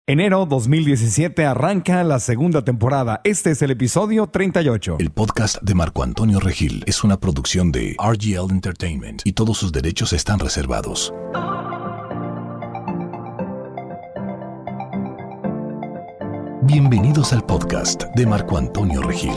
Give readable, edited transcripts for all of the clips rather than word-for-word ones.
Enero 2017 arranca la segunda temporada. Este es el episodio 38. El podcast de Marco Antonio Regil es una producción de RGL Entertainment y todos sus derechos están reservados. Bienvenidos al podcast de Marco Antonio Regil.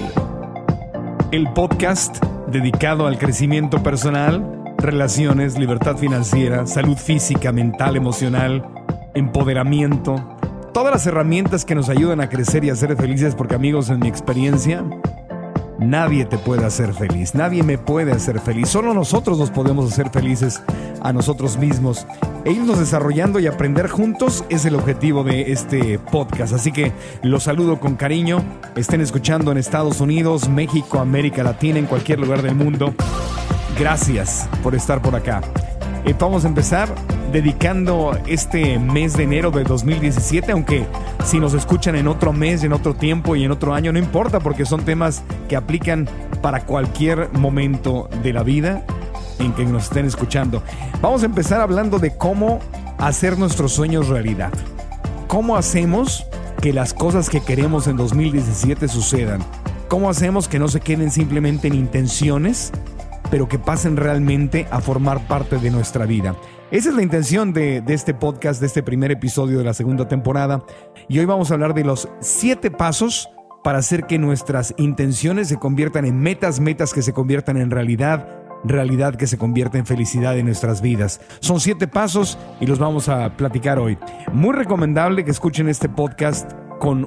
El podcast dedicado al crecimiento personal, relaciones, libertad financiera, salud física, mental, emocional, empoderamiento. Todas las herramientas que nos ayudan a crecer y a ser felices, porque amigos, en mi experiencia, nadie te puede hacer feliz, nadie me puede hacer feliz, solo nosotros nos podemos hacer felices a nosotros mismos. E irnos desarrollando y aprender juntos es el objetivo de este podcast. Así que los saludo con cariño, estén escuchando en Estados Unidos, México, América Latina, en cualquier lugar del mundo. Gracias por estar por acá. Vamos a empezar dedicando este mes de enero de 2017, aunque si nos escuchan en otro mes, en otro tiempo y en otro año, no importa, porque son temas que aplican para cualquier momento de la vida en que nos estén escuchando. Vamos a empezar hablando de cómo hacer nuestros sueños realidad. ¿Cómo hacemos que las cosas que queremos en 2017 sucedan? ¿Cómo hacemos que no se queden simplemente en intenciones, pero que pasen realmente a formar parte de nuestra vida? Esa es la intención de este podcast, de este primer episodio de la segunda temporada. Y hoy vamos a hablar de los 7 pasos para hacer que nuestras intenciones se conviertan en metas que se conviertan en realidad que se convierta en felicidad en nuestras vidas. Son 7 pasos y los vamos a platicar hoy. Muy recomendable que escuchen este podcast con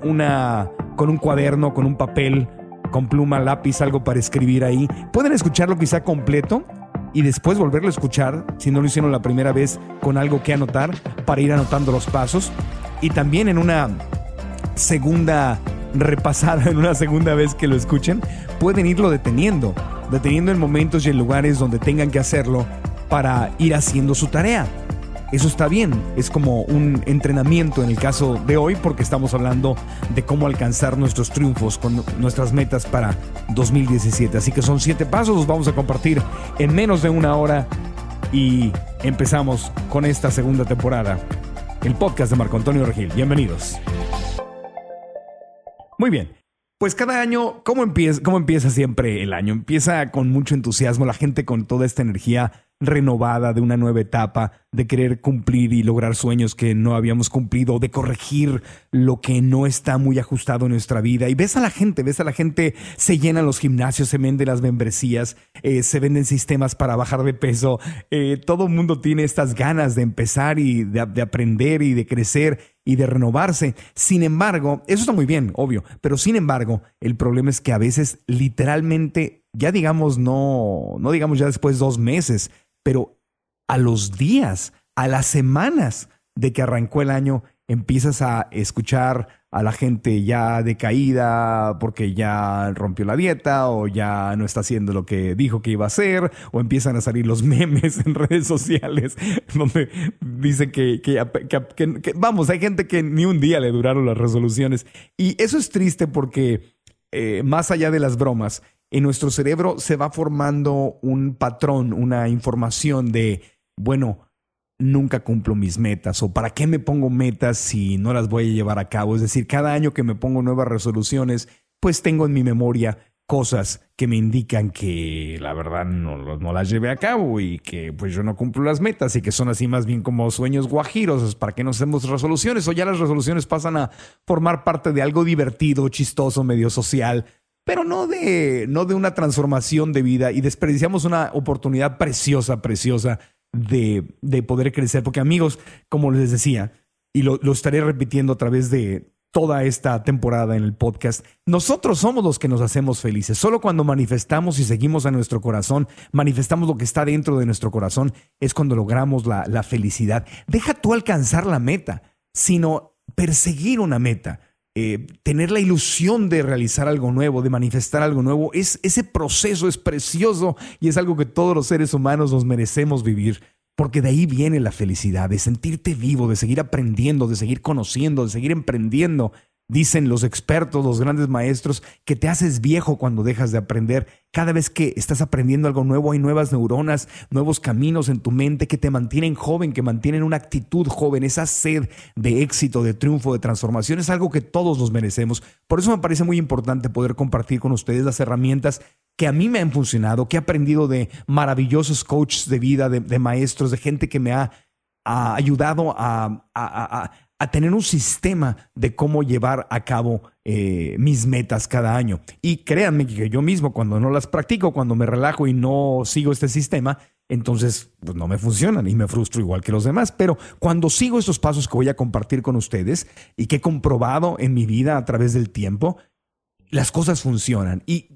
un cuaderno, con un papel, con pluma, lápiz, algo para escribir ahí. Pueden escucharlo quizá completo y después volverlo a escuchar, si no lo hicieron la primera vez, con algo que anotar, para ir anotando los pasos. Y también en una segunda repasada, en una segunda vez que lo escuchen, pueden irlo deteniendo en momentos y en lugares donde tengan que hacerlo para ir haciendo su tarea. Eso está bien, es como un entrenamiento en el caso de hoy, porque estamos hablando de cómo alcanzar nuestros triunfos con nuestras metas para 2017. Así que son 7 pasos, los vamos a compartir en menos de una hora y empezamos con esta segunda temporada, el podcast de Marco Antonio Regil. Bienvenidos. Muy bien. Pues cada año, ¿cómo empieza siempre el año? Empieza con mucho entusiasmo, la gente con toda esta energía renovada de una nueva etapa, de querer cumplir y lograr sueños que no habíamos cumplido, de corregir lo que no está muy ajustado en nuestra vida. Y ves a la gente, se llenan los gimnasios, se venden las membresías, se venden sistemas para bajar de peso. Todo el mundo tiene estas ganas de empezar y de aprender y de crecer y de renovarse. Sin embargo, eso está muy bien, obvio, pero sin embargo, el problema es que a veces literalmente, ya digamos, no digamos ya después de 2 meses, pero a los días, a las semanas de que arrancó el año, empiezas a escuchar a la gente ya decaída porque ya rompió la dieta o ya no está haciendo lo que dijo que iba a hacer, o empiezan a salir los memes en redes sociales donde dicen que vamos, hay gente que ni un día le duraron las resoluciones. Y eso es triste porque más allá de las bromas, en nuestro cerebro se va formando un patrón, una información de, bueno, nunca cumplo mis metas, o ¿para qué me pongo metas si no las voy a llevar a cabo? Es decir, cada año que me pongo nuevas resoluciones, pues tengo en mi memoria cosas que me indican que la verdad no las llevé a cabo y que pues yo no cumplo las metas y que son así más bien como sueños guajiros. ¿Para qué no hacemos resoluciones? O ya las resoluciones pasan a formar parte de algo divertido, chistoso, medio social, pero no de una transformación de vida, y desperdiciamos una oportunidad preciosa de poder crecer. Porque amigos, como les decía, y lo estaré repitiendo a través de toda esta temporada en el podcast, nosotros somos los que nos hacemos felices. Solo cuando manifestamos y seguimos a nuestro corazón, manifestamos lo que está dentro de nuestro corazón, es cuando logramos la felicidad. Deja tú alcanzar la meta, sino perseguir una meta. Tener la ilusión de realizar algo nuevo, de manifestar algo nuevo, ese proceso es precioso y es algo que todos los seres humanos nos merecemos vivir, porque de ahí viene la felicidad, de sentirte vivo, de seguir aprendiendo, de seguir conociendo, de seguir emprendiendo. Dicen los expertos, los grandes maestros, que te haces viejo cuando dejas de aprender. Cada vez que estás aprendiendo algo nuevo, hay nuevas neuronas, nuevos caminos en tu mente que te mantienen joven, que mantienen una actitud joven. Esa sed de éxito, de triunfo, de transformación es algo que todos nos merecemos. Por eso me parece muy importante poder compartir con ustedes las herramientas que a mí me han funcionado, que he aprendido de maravillosos coaches de vida, de maestros, de gente que me ha ayudado a tener un sistema de cómo llevar a cabo mis metas cada año. Y créanme que yo mismo, cuando no las practico, cuando me relajo y no sigo este sistema, entonces pues no me funcionan y me frustro igual que los demás. Pero cuando sigo estos pasos que voy a compartir con ustedes y que he comprobado en mi vida a través del tiempo, las cosas funcionan. Y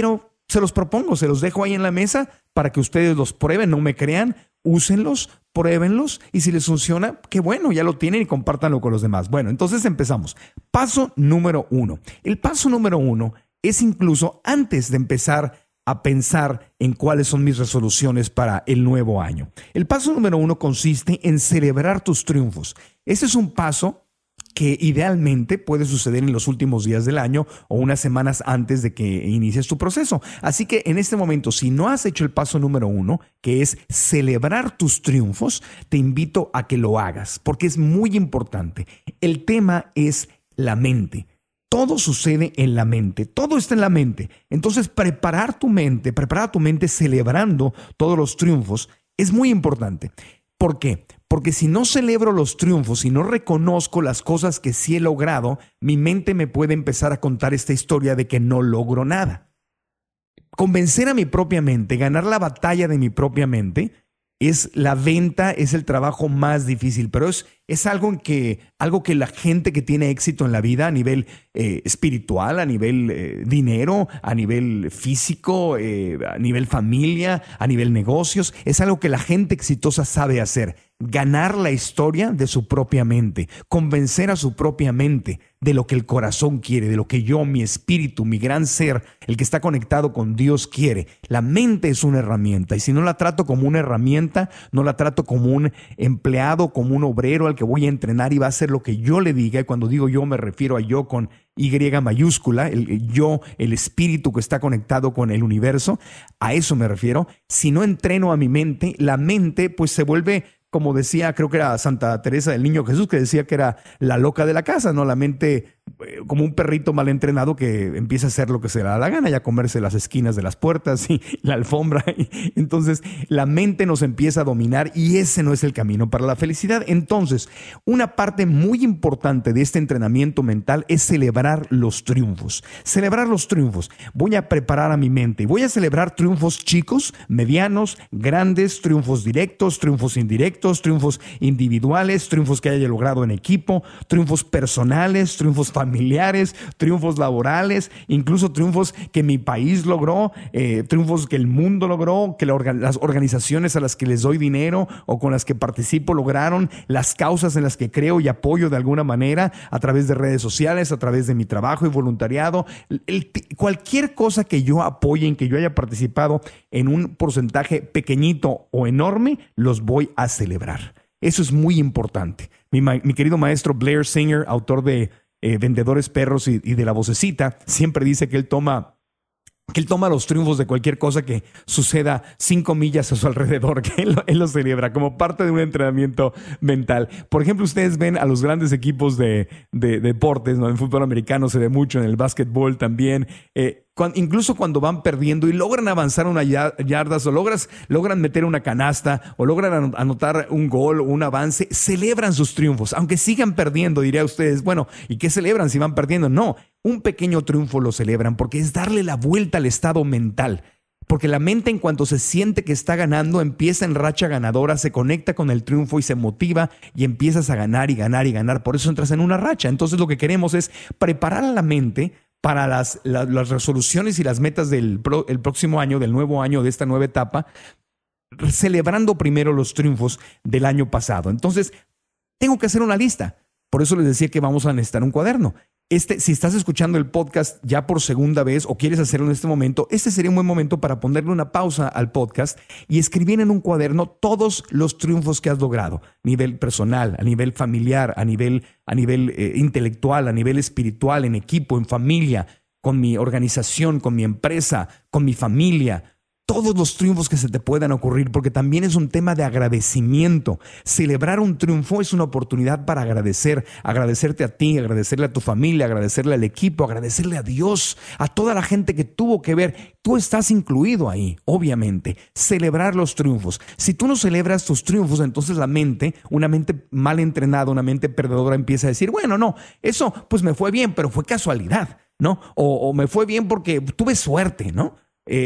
se los propongo, se los dejo ahí en la mesa para que ustedes los prueben, no me crean, úsenlos, pruébenlos y si les funciona, qué bueno, ya lo tienen y compártanlo con los demás. Bueno, entonces empezamos. Paso número 1. El paso número 1 es incluso antes de empezar a pensar en cuáles son mis resoluciones para el nuevo año. El paso número 1 consiste en celebrar tus triunfos. Ese es un paso que idealmente puede suceder en los últimos días del año o unas semanas antes de que inicies tu proceso. Así que en este momento, si no has hecho el paso número 1, que es celebrar tus triunfos, te invito a que lo hagas, porque es muy importante. El tema es la mente. Todo sucede en la mente, todo está en la mente. Entonces, prepara tu mente celebrando todos los triunfos es muy importante. ¿Por qué? Porque si no celebro los triunfos, si no reconozco las cosas que sí he logrado, mi mente me puede empezar a contar esta historia de que no logro nada. Convencer a mi propia mente, ganar la batalla de mi propia mente, es la venta, es el trabajo más difícil, pero es algo que la gente que tiene éxito en la vida a nivel espiritual, a nivel dinero, a nivel físico, a nivel familia, a nivel negocios, es algo que la gente exitosa sabe hacer. Ganar la historia de su propia mente, convencer a su propia mente de lo que el corazón quiere, de lo que yo, mi espíritu, mi gran ser, el que está conectado con Dios quiere. La mente es una herramienta y si no la trato como una herramienta, no la trato como un empleado, como un obrero al que voy a entrenar y va a hacer lo que yo le diga. Y cuando digo yo me refiero a yo con Y mayúscula, el espíritu que está conectado con el universo, a eso me refiero. Si no entreno a mi mente, la mente pues se vuelve, como decía, creo que era Santa Teresa del Niño Jesús, que decía que era la loca de la casa, ¿no? La mente como un perrito mal entrenado que empieza a hacer lo que se le da la gana y a comerse las esquinas de las puertas y la alfombra. Entonces, la mente nos empieza a dominar y ese no es el camino para la felicidad. Entonces, una parte muy importante de este entrenamiento mental es celebrar los triunfos. Celebrar los triunfos. Voy a preparar a mi mente y voy a celebrar triunfos chicos, medianos, grandes, triunfos directos, triunfos indirectos, triunfos individuales, triunfos que haya logrado en equipo, triunfos personales, triunfos familiares, triunfos laborales, incluso triunfos que mi país logró, triunfos que el mundo logró, que las organizaciones a las que les doy dinero o con las que participo lograron, las causas en las que creo y apoyo de alguna manera a través de redes sociales, a través de mi trabajo y voluntariado. Cualquier cosa que yo apoye, en que yo haya participado en un porcentaje pequeñito o enorme, los voy a celebrar. Eso es muy importante. Mi querido maestro Blair Singer, autor de Vendedores Perros y de La Vocecita, siempre dice que él toma los triunfos de cualquier cosa que suceda 5 millas a su alrededor, que él lo celebra como parte de un entrenamiento mental. Por ejemplo, ustedes ven a los grandes equipos de deportes, ¿no? En fútbol americano se ve mucho, en el básquetbol también. Incluso cuando van perdiendo y logran avanzar unas yardas o logran meter una canasta o logran anotar un gol o un avance, celebran sus triunfos. Aunque sigan perdiendo, diría ustedes, bueno, ¿y qué celebran si van perdiendo? No, un pequeño triunfo lo celebran porque es darle la vuelta al estado mental. Porque la mente, en cuanto se siente que está ganando, empieza en racha ganadora, se conecta con el triunfo y se motiva y empiezas a ganar y ganar y ganar. Por eso entras en una racha. Entonces lo que queremos es preparar a la mente para las resoluciones y las metas el próximo año, del nuevo año, de esta nueva etapa, celebrando primero los triunfos del año pasado. Entonces, tengo que hacer una lista. Por eso les decía que vamos a necesitar un cuaderno. Si estás escuchando el podcast ya por segunda vez o quieres hacerlo en este momento, este sería un buen momento para ponerle una pausa al podcast y escribir en un cuaderno todos los triunfos que has logrado, a nivel personal, a nivel familiar, a nivel intelectual, a nivel espiritual, en equipo, en familia, con mi organización, con mi empresa, con mi familia. Todos los triunfos que se te puedan ocurrir, porque también es un tema de agradecimiento. Celebrar un triunfo es una oportunidad para agradecerte a ti, agradecerle a tu familia, agradecerle al equipo, agradecerle a Dios, a toda la gente que tuvo que ver. Tú estás incluido ahí, obviamente. Celebrar los triunfos. Si tú no celebras tus triunfos, entonces una mente mal entrenada, una mente perdedora empieza a decir, bueno, no, eso pues me fue bien, pero fue casualidad, ¿no? O me fue bien porque tuve suerte, ¿no?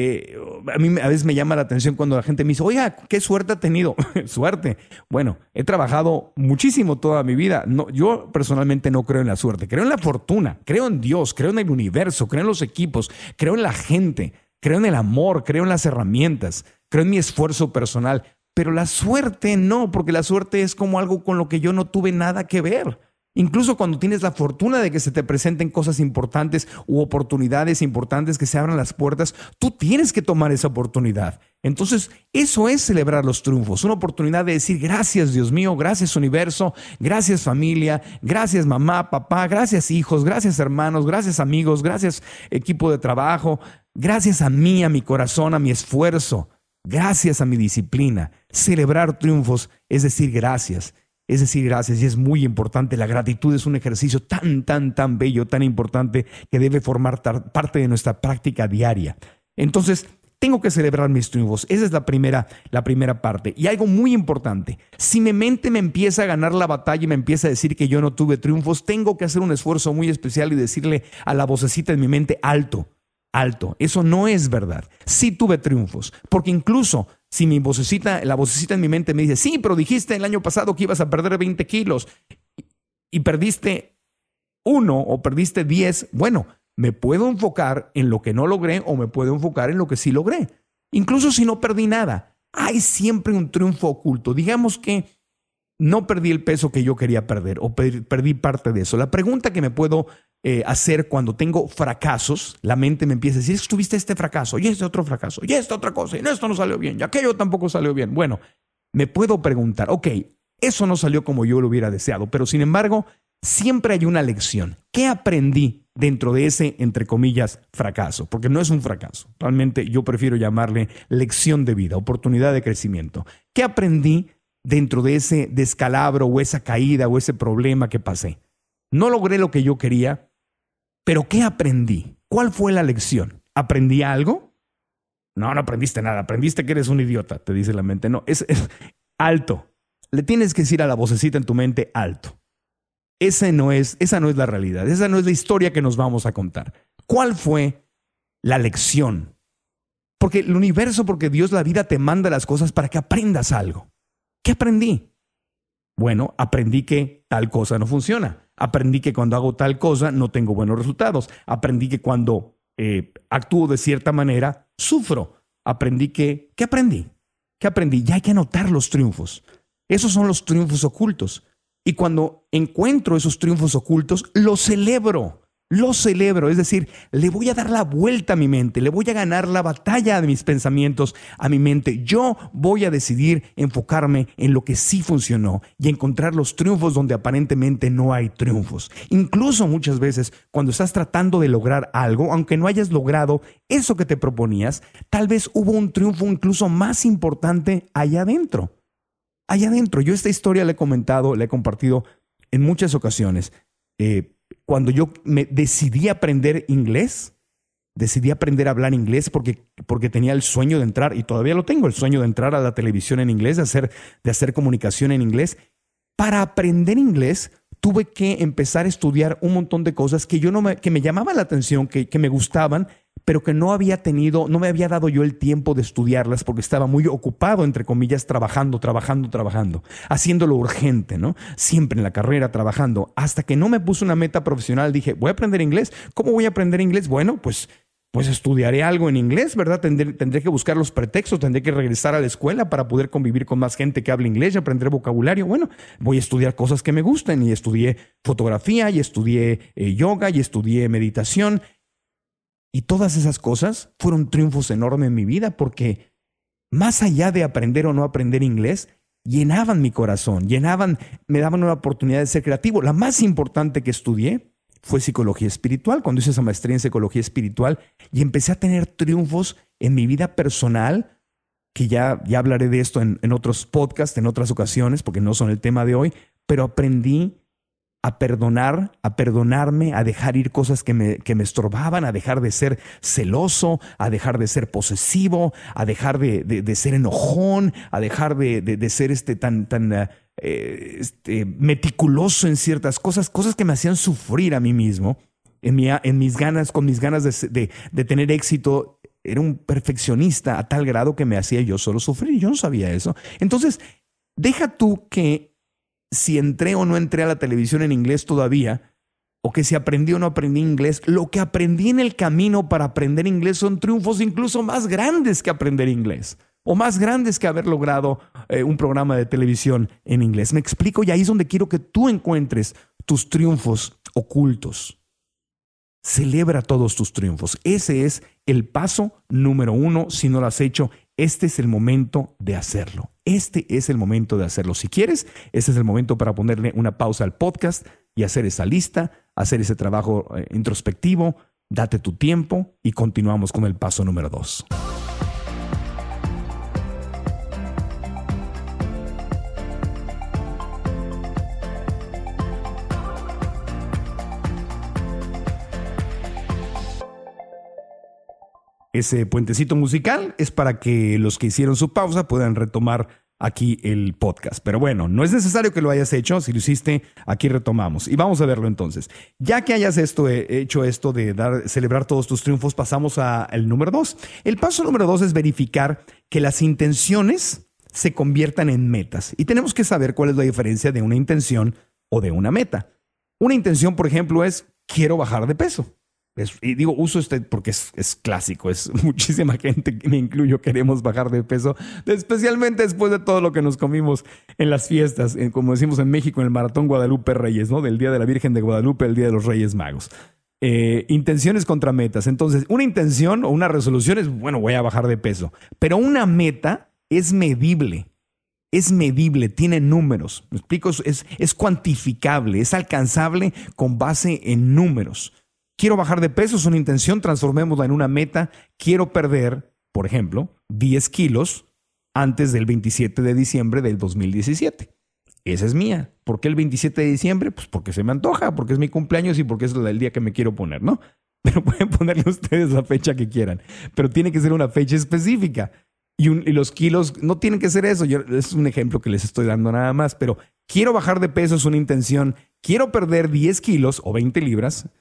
A mí a veces me llama la atención cuando la gente me dice, oiga, ¿qué suerte ha tenido? Suerte. Bueno, he trabajado muchísimo toda mi vida. No, yo personalmente no creo en la suerte, creo en la fortuna, creo en Dios, creo en el universo, creo en los equipos, creo en la gente, creo en el amor, creo en las herramientas, creo en mi esfuerzo personal. Pero la suerte no, porque la suerte es como algo con lo que yo no tuve nada que ver. Incluso cuando tienes la fortuna de que se te presenten cosas importantes u oportunidades importantes que se abran las puertas, tú tienes que tomar esa oportunidad. Entonces, eso es celebrar los triunfos, una oportunidad de decir gracias Dios mío, gracias universo, gracias familia, gracias mamá, papá, gracias hijos, gracias hermanos, gracias amigos, gracias equipo de trabajo, gracias a mí, a mi corazón, a mi esfuerzo, gracias a mi disciplina. Celebrar triunfos es decir gracias. Es decir, gracias, y es muy importante. La gratitud es un ejercicio tan bello, tan importante, que debe formar parte de nuestra práctica diaria. Entonces, tengo que celebrar mis triunfos. Esa es la primera parte. Y algo muy importante, si mi mente me empieza a ganar la batalla y me empieza a decir que yo no tuve triunfos, tengo que hacer un esfuerzo muy especial y decirle a la vocecita en mi mente, alto, eso no es verdad. Sí tuve triunfos, porque incluso si la vocecita en mi mente me dice, sí, pero dijiste el año pasado que ibas a perder 20 kilos y perdiste 1 o perdiste 10, bueno, me puedo enfocar en lo que no logré o me puedo enfocar en lo que sí logré. Incluso si no perdí nada, hay siempre un triunfo oculto. Digamos que no perdí el peso que yo quería perder o perdí parte de eso. La pregunta que me puedo hacer cuando tengo fracasos, la mente me empieza a decir, tuviste este fracaso y este otro fracaso y esta otra cosa y esto no salió bien y aquello tampoco salió bien. Bueno, me puedo preguntar, ok, eso no salió como yo lo hubiera deseado, pero sin embargo, siempre hay una lección. ¿Qué aprendí dentro de ese, entre comillas, fracaso? Porque no es un fracaso. Realmente yo prefiero llamarle lección de vida, oportunidad de crecimiento. ¿Qué aprendí dentro de ese descalabro o esa caída o ese problema que pasé? No logré lo que yo quería, pero ¿qué aprendí? ¿Cuál fue la lección? ¿Aprendí algo? No aprendiste nada. Aprendiste que eres un idiota, te dice la mente. No, es alto. Le tienes que decir a la vocecita en tu mente, alto. Esa no es la realidad. Esa no es la historia que nos vamos a contar. ¿Cuál fue la lección? Porque el universo, porque Dios, la vida te manda las cosas para que aprendas algo. ¿Qué aprendí? Bueno, aprendí que tal cosa no funciona. Aprendí que cuando hago tal cosa no tengo buenos resultados. Aprendí que cuando actúo de cierta manera, sufro. ¿Qué aprendí? Ya hay que anotar los triunfos. Esos son los triunfos ocultos. Y cuando encuentro esos triunfos ocultos, los celebro. Es decir, le voy a dar la vuelta a mi mente, le voy a ganar la batalla de mis pensamientos a mi mente. Yo voy a decidir enfocarme en lo que sí funcionó y encontrar los triunfos donde aparentemente no hay triunfos. Incluso muchas veces cuando estás tratando de lograr algo, aunque no hayas logrado eso que te proponías, tal vez hubo un triunfo incluso más importante allá adentro. Yo esta historia la he compartido en muchas ocasiones. Cuando yo me decidí aprender inglés, decidí aprender a hablar inglés porque tenía el sueño de entrar, y todavía lo tengo, el sueño de entrar a la televisión en inglés, de hacer comunicación en inglés. Para aprender inglés tuve que empezar a estudiar un montón de cosas que me llamaban la atención, que me gustaban, pero que no me había dado yo el tiempo de estudiarlas porque estaba muy ocupado, entre comillas, trabajando, haciéndolo urgente, ¿no? Siempre en la carrera trabajando, hasta que no me puse una meta profesional. Dije, voy a aprender inglés. ¿Cómo voy a aprender inglés? Bueno, pues pues estudiaré algo en inglés, ¿verdad? Tendré que buscar los pretextos, tendré que regresar a la escuela para poder convivir con más gente que habla inglés y aprender vocabulario. Bueno, voy a estudiar cosas que me gusten y estudié fotografía y estudié yoga y estudié meditación. Y todas esas cosas fueron triunfos enormes en mi vida porque más allá de aprender o no aprender inglés, llenaban mi corazón, me daban una oportunidad de ser creativo. La más importante que estudié fue psicología espiritual, cuando hice esa maestría en psicología espiritual y empecé a tener triunfos en mi vida personal, que ya hablaré de esto en otros podcasts, en otras ocasiones, porque no son el tema de hoy, pero aprendí a perdonar, a perdonarme, a dejar ir cosas que me estorbaban, a dejar de ser celoso, a dejar de ser posesivo, a dejar de ser enojón, a dejar de ser tan meticuloso en ciertas cosas que me hacían sufrir a mí mismo, con mis ganas de tener éxito. Era un perfeccionista a tal grado que me hacía yo solo sufrir. Yo no sabía eso. Entonces, deja tú que si entré o no entré a la televisión en inglés todavía, o que si aprendí o no aprendí inglés, lo que aprendí en el camino para aprender inglés son triunfos incluso más grandes que aprender inglés, o más grandes que haber logrado un programa de televisión en inglés. ¿Me explico? Y ahí es donde quiero que tú encuentres tus triunfos ocultos. Celebra todos tus triunfos. Ese es el paso número 1. Si no lo has hecho, este es el momento de hacerlo. Este es el momento de hacerlo. Si quieres, este es el momento para ponerle una pausa al podcast y hacer esa lista, hacer ese trabajo introspectivo. Date tu tiempo y continuamos con el paso número 2. Ese puentecito musical es para que los que hicieron su pausa puedan retomar aquí el podcast. Pero bueno, no es necesario que lo hayas hecho. Si lo hiciste, aquí retomamos. Y vamos a verlo entonces. Ya que hayas hecho esto de celebrar todos tus triunfos, pasamos al número 2. El paso número 2 es verificar que las intenciones se conviertan en metas. Y tenemos que saber cuál es la diferencia de una intención o de una meta. Una intención, por ejemplo, es quiero bajar de peso. Y digo, uso porque es clásico, es muchísima gente, me incluyo, queremos bajar de peso, especialmente después de todo lo que nos comimos en las fiestas, como decimos en México, en el Maratón Guadalupe Reyes, ¿no? Del Día de la Virgen de Guadalupe, el Día de los Reyes Magos. Intenciones contra metas. Entonces, una intención o una resolución es, bueno, voy a bajar de peso, pero una meta es medible. Es medible, tiene números. ¿Me explico? Es cuantificable, es alcanzable con base en números. Quiero bajar de peso, es una intención, transformémosla en una meta. Quiero perder, por ejemplo, 10 kilos antes del 27 de diciembre del 2017. Esa es mía. ¿Por qué el 27 de diciembre? Pues porque se me antoja, porque es mi cumpleaños y porque es el día que me quiero poner, ¿no? Pero pueden ponerle ustedes la fecha que quieran. Pero tiene que ser una fecha específica. Y los kilos no tienen que ser eso. Es un ejemplo que les estoy dando nada más. Pero quiero bajar de peso es una intención. Quiero perder 10 kilos o 20 libras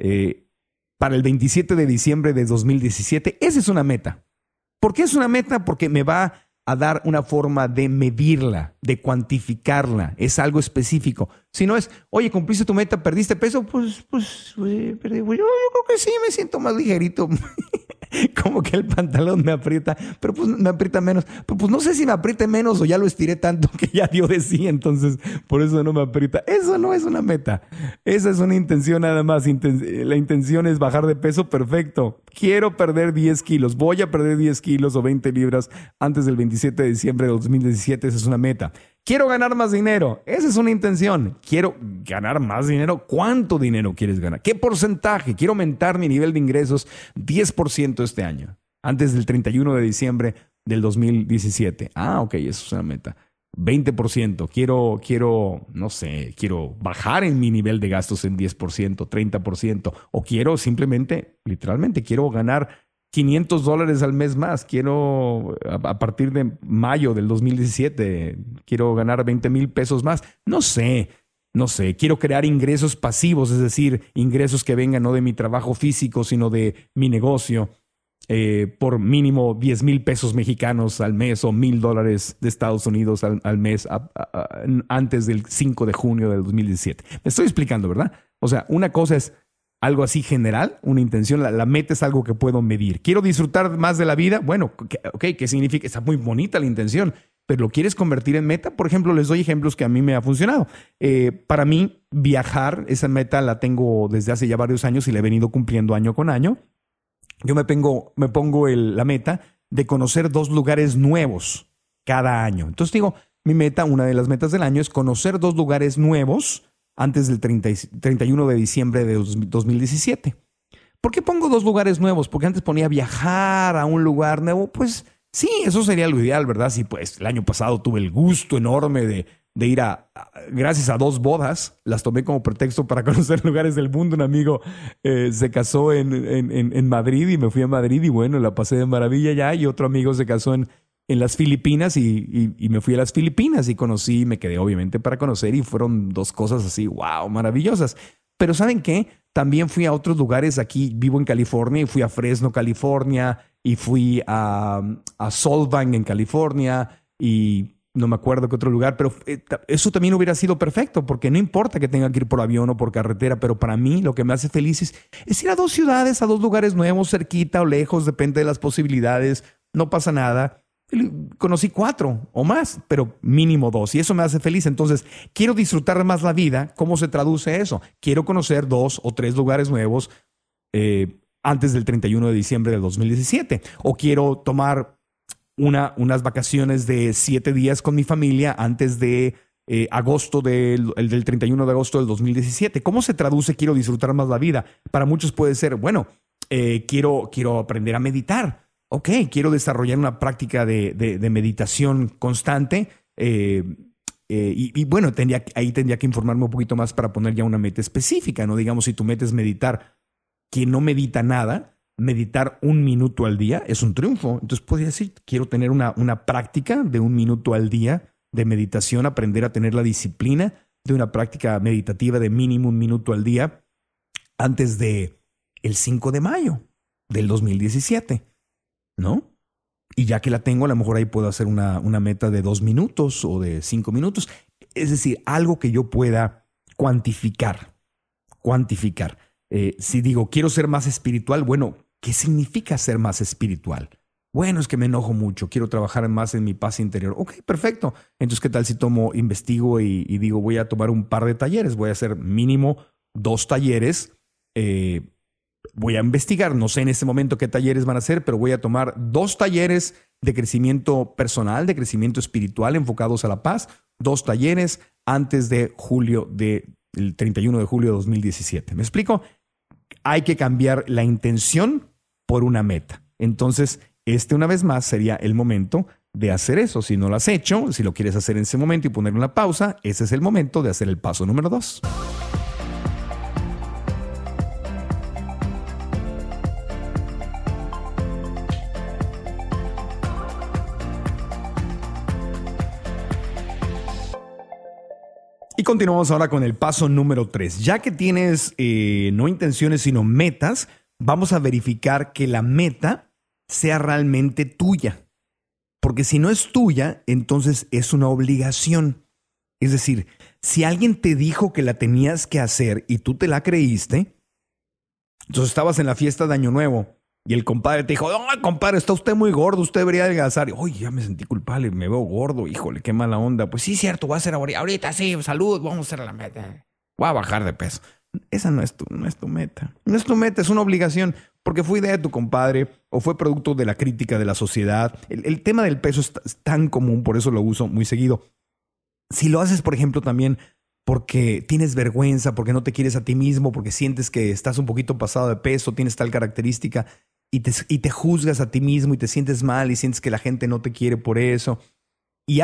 para el 27 de diciembre de 2017. Esa es una meta. ¿Por qué es una meta? Porque me va a dar una forma de medirla, de cuantificarla. Es algo específico. Si no es, oye, cumpliste tu meta, perdiste peso, pues perdí. Yo creo que sí, me siento más ligerito. Como que el pantalón me aprieta, pero pues me aprieta menos. Pero pues no sé si me apriete menos o ya lo estiré tanto que ya dio de sí, entonces por eso no me aprieta. Eso no es una meta. Esa es una intención nada más. La intención es bajar de peso, perfecto. Quiero perder 10 kilos. Voy a perder 10 kilos o 20 libras antes del 27 de diciembre de 2017. Esa es una meta. Quiero ganar más dinero. Esa es una intención. Quiero ganar más dinero. ¿Cuánto dinero quieres ganar? ¿Qué porcentaje? Quiero aumentar mi nivel de ingresos 10% este año, antes del 31 de diciembre del 2017. Ok, eso es una meta. 20%. Quiero bajar en mi nivel de gastos en 10%, 30%. O quiero simplemente, literalmente, quiero ganar $500 al mes más. Quiero, a partir de mayo del 2017, quiero ganar 20,000 pesos más. No sé. Quiero crear ingresos pasivos, es decir, ingresos que vengan no de mi trabajo físico, sino de mi negocio, por mínimo 10,000 pesos mexicanos al mes o $1,000 de Estados Unidos al mes antes del 5 de junio del 2017. Me estoy explicando, ¿verdad? O sea, una cosa es algo así general, una intención. La meta es algo que puedo medir. ¿Quiero disfrutar más de la vida? Bueno, ¿qué significa? Está muy bonita la intención, pero ¿lo quieres convertir en meta? Por ejemplo, les doy ejemplos que a mí me ha funcionado. Para mí, viajar, esa meta la tengo desde hace ya varios años y la he venido cumpliendo año con año. Yo me pongo la meta de conocer 2 lugares nuevos cada año. Entonces digo, una de las metas del año es conocer 2 lugares nuevos antes del 31 de diciembre de 2017. ¿Por qué pongo 2 lugares nuevos? Porque antes ponía viajar a un lugar nuevo. Pues sí, eso sería lo ideal, ¿verdad? Sí, pues el año pasado tuve el gusto enorme de ir gracias a 2 bodas, las tomé como pretexto para conocer lugares del mundo. Un amigo se casó en Madrid y me fui a Madrid y bueno, la pasé de maravilla ya. Y otro amigo se casó en las Filipinas y me fui a las Filipinas y conocí, me quedé obviamente para conocer y fueron 2 cosas así, wow, maravillosas. Pero ¿saben qué? También fui a otros lugares. Aquí vivo en California y fui a Fresno, California, y fui a Solvang en California y no me acuerdo qué otro lugar, pero eso también hubiera sido perfecto porque no importa que tenga que ir por avión o por carretera, pero para mí lo que me hace feliz es ir a 2 ciudades, a 2 lugares nuevos, cerquita o lejos, depende de las posibilidades, no pasa nada. Conocí 4 o más, pero mínimo 2 y eso me hace feliz. Entonces, quiero disfrutar más la vida. ¿Cómo se traduce eso? Quiero conocer 2 o 3 lugares nuevos antes del 31 de diciembre del 2017 o quiero tomar unas vacaciones de 7 días con mi familia antes de agosto del 31 de agosto del 2017. ¿Cómo se traduce quiero disfrutar más la vida? Para muchos puede ser, bueno, quiero aprender a meditar. Ok, quiero desarrollar una práctica de meditación constante y bueno, ahí tendría que informarme un poquito más para poner ya una meta específica, ¿no? Digamos, si tu meta es meditar, quien no medita nada, meditar 1 minuto al día es un triunfo. Entonces podría decir, quiero tener una práctica de 1 minuto al día de meditación, aprender a tener la disciplina de una práctica meditativa de mínimo 1 minuto al día antes de el 5 de mayo del 2017, ¿no? Y ya que la tengo, a lo mejor ahí puedo hacer una meta de 2 minutos o de 5 minutos. Es decir, algo que yo pueda cuantificar. Si digo, quiero ser más espiritual, bueno, ¿qué significa ser más espiritual? Bueno, es que me enojo mucho, quiero trabajar más en mi paz interior. Ok, perfecto. Entonces, ¿qué tal si investigo y digo, voy a tomar un par de talleres? Voy a hacer mínimo 2 talleres. Voy a investigar, no sé en este momento qué talleres van a ser, pero voy a tomar 2 talleres de crecimiento personal, de crecimiento espiritual enfocados a la paz. 2 talleres antes de el 31 de julio de 2017. ¿Me explico? Hay que cambiar la intención por una meta. Entonces, una vez más sería el momento de hacer eso. Si no lo has hecho, si lo quieres hacer en ese momento y poner una pausa, ese es el momento de hacer el paso número 2. Y continuamos ahora con el paso número 3. Ya que tienes no intenciones, sino metas, vamos a verificar que la meta sea realmente tuya. Porque si no es tuya, entonces es una obligación. Es decir, si alguien te dijo que la tenías que hacer y tú te la creíste, entonces estabas en la fiesta de Año Nuevo y el compadre te dijo, no, compadre, está usted muy gordo, usted debería adelgazar. Oye, ya me sentí culpable, me veo gordo, híjole, qué mala onda. Pues sí, cierto, voy a hacer ahorita, sí, salud, vamos a hacer la meta. Voy a bajar de peso. Esa no es tu meta. No es tu meta, es una obligación, porque fue idea de tu compadre o fue producto de la crítica de la sociedad. El tema del peso es tan común, por eso lo uso muy seguido. Si lo haces, por ejemplo, también porque tienes vergüenza, porque no te quieres a ti mismo, porque sientes que estás un poquito pasado de peso, tienes tal característica y te juzgas a ti mismo y te sientes mal y sientes que la gente no te quiere por eso. Y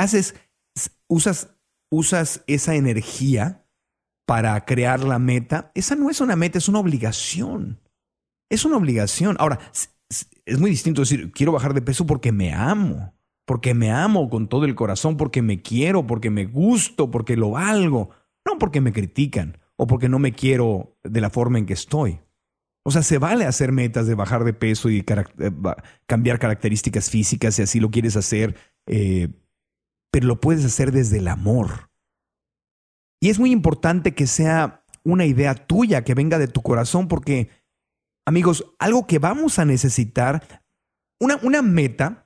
usas esa energía para crear la meta. Esa no es una meta, es una obligación. Es una obligación. Ahora, es muy distinto decir, quiero bajar de peso porque me amo. Porque me amo con todo el corazón, porque me quiero, porque me gusto, porque lo valgo. No porque me critican o porque no me quiero de la forma en que estoy. O sea, se vale hacer metas de bajar de peso y cambiar características físicas si así lo quieres hacer, pero lo puedes hacer desde el amor. Y es muy importante que sea una idea tuya que venga de tu corazón, porque, amigos, algo que vamos a necesitar, una meta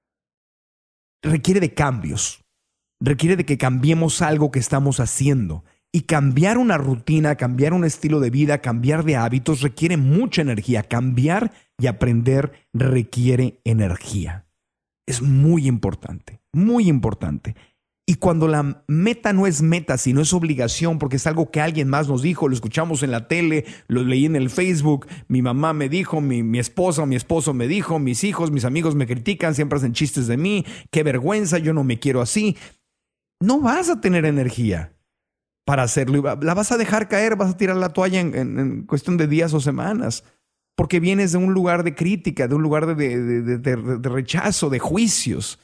requiere de cambios, requiere de que cambiemos algo que estamos haciendo. Y cambiar una rutina, cambiar un estilo de vida, cambiar de hábitos requiere mucha energía. Cambiar y aprender requiere energía. Es muy importante, muy importante. Y cuando la meta no es meta, sino es obligación, porque es algo que alguien más nos dijo, lo escuchamos en la tele, lo leí en el Facebook, mi mamá me dijo, mi esposa o mi esposo me dijo, mis hijos, mis amigos me critican, siempre hacen chistes de mí, qué vergüenza, yo no me quiero así. No vas a tener energía para hacerlo. La vas a dejar caer, vas a tirar la toalla en cuestión de días o semanas, porque vienes de un lugar de crítica, de un lugar de rechazo, de juicios.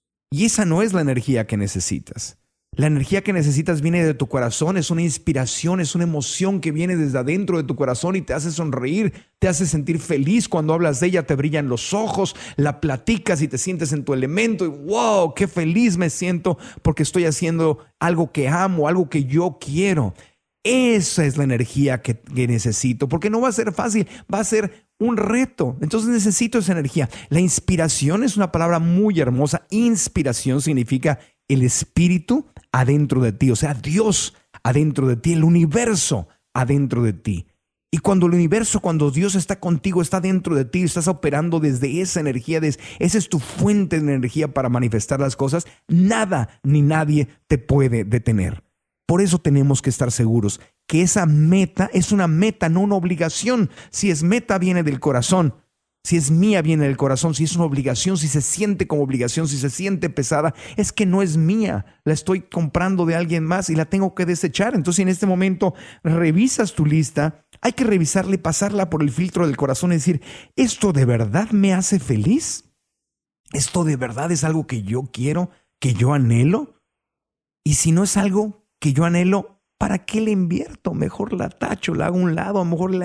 Y esa no es la energía que necesitas. La energía que necesitas viene de tu corazón, es una inspiración, es una emoción que viene desde adentro de tu corazón y te hace sonreír, te hace sentir feliz. Cuando hablas de ella te brillan los ojos, la platicas y te sientes en tu elemento y wow, qué feliz me siento porque estoy haciendo algo que amo, algo que yo quiero. Esa es la energía que necesito, porque no va a ser fácil, va a ser un reto. Entonces necesito esa energía. La inspiración es una palabra muy hermosa. Inspiración significa el espíritu adentro de ti, o sea, Dios adentro de ti, el universo adentro de ti. Y cuando Dios está contigo, está dentro de ti, estás operando desde esa energía, esa es tu fuente de energía para manifestar las cosas, nada ni nadie te puede detener. Por eso tenemos que estar seguros que esa meta es una meta, no una obligación. Si es meta, viene del corazón. Si es mía, viene del corazón. Si es una obligación, si se siente como obligación, si se siente pesada, es que no es mía. La estoy comprando de alguien más y la tengo que desechar. Entonces, en este momento, revisas tu lista. Hay que revisarla y pasarla por el filtro del corazón y decir, ¿esto de verdad me hace feliz? ¿Esto de verdad es algo que yo quiero, que yo anhelo? Y si no es algo que yo anhelo, ¿para qué le invierto? Mejor la tacho, la hago a un lado. A lo mejor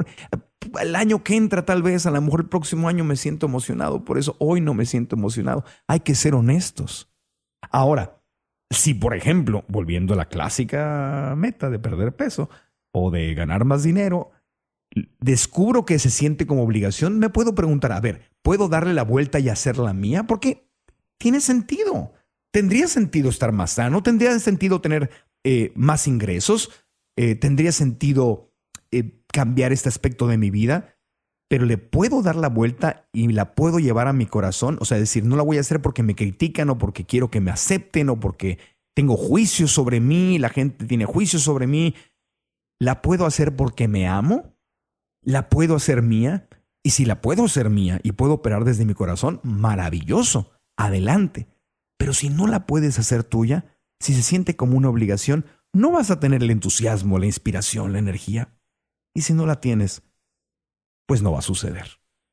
el año que entra, tal vez, a lo mejor el próximo año me siento emocionado. Por eso hoy no me siento emocionado. Hay que ser honestos. Ahora, si por ejemplo, volviendo a la clásica meta de perder peso o de ganar más dinero, descubro que se siente como obligación, me puedo preguntar, a ver, ¿puedo darle la vuelta y hacerla mía? Porque tiene sentido. ¿Tendría sentido estar más sano? ¿Tendría sentido tener más ingresos? ¿Tendría sentido cambiar este aspecto de mi vida? Pero le puedo dar la vuelta y la puedo llevar a mi corazón. O sea, decir, no la voy a hacer porque me critican o porque quiero que me acepten o porque tengo juicios sobre mí, la gente tiene juicios sobre mí. ¿La puedo hacer porque me amo? ¿La puedo hacer mía? Y si la puedo hacer mía y puedo operar desde mi corazón, maravilloso, adelante. Pero si no la puedes hacer tuya, si se siente como una obligación, no vas a tener el entusiasmo, la inspiración, la energía. Y si no la tienes, pues no va a suceder.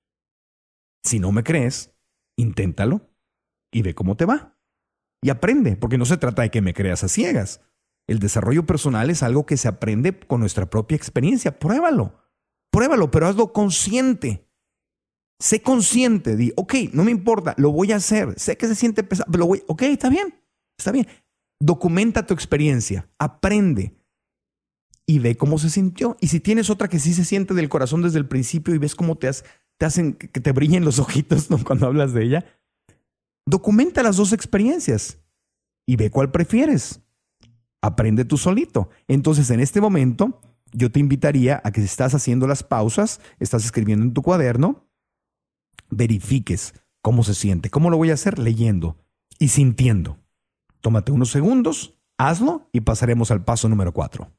Si no me crees, inténtalo y ve cómo te va. Y aprende, porque no se trata de que me creas a ciegas. El desarrollo personal es algo que se aprende con nuestra propia experiencia. Pruébalo, pero hazlo consciente. Sé consciente, di, ok, no me importa, lo voy a hacer. Sé que se siente pesado, pero ok, está bien. Documenta tu experiencia, aprende y ve cómo se sintió. Y si tienes otra que sí se siente del corazón desde el principio y ves cómo te hacen que te brillen los ojitos, ¿no?, cuando hablas de ella, documenta las dos experiencias y ve cuál prefieres. Aprende tú solito. Entonces, en este momento, yo te invitaría a que si estás haciendo las pausas, estás escribiendo en tu cuaderno, verifiques cómo se siente. ¿Cómo lo voy a hacer? Leyendo y sintiendo. Tómate unos segundos, hazlo y pasaremos al paso número 4.